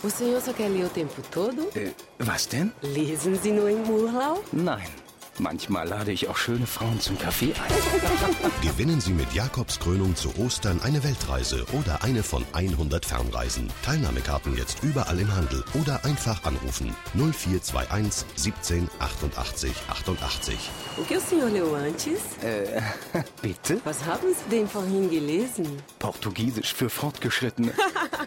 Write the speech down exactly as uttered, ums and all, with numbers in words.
O senhor só quer ler o tempo todo? Äh, was denn? Lesen Sie nur im Urlaub? Nein. Manchmal lade ich auch schöne Frauen zum Kaffee ein. Gewinnen Sie mit Jakobskrönung zu Ostern eine Weltreise oder eine von hundert Fernreisen. Teilnahmekarten jetzt überall im Handel oder einfach anrufen null vier zwei eins siebzehn achtundachtzig achtundachtzig. O que o senhor leu antes? Äh, bitte? Was haben Sie denn vorhin gelesen? Portugiesisch für Fortgeschrittene.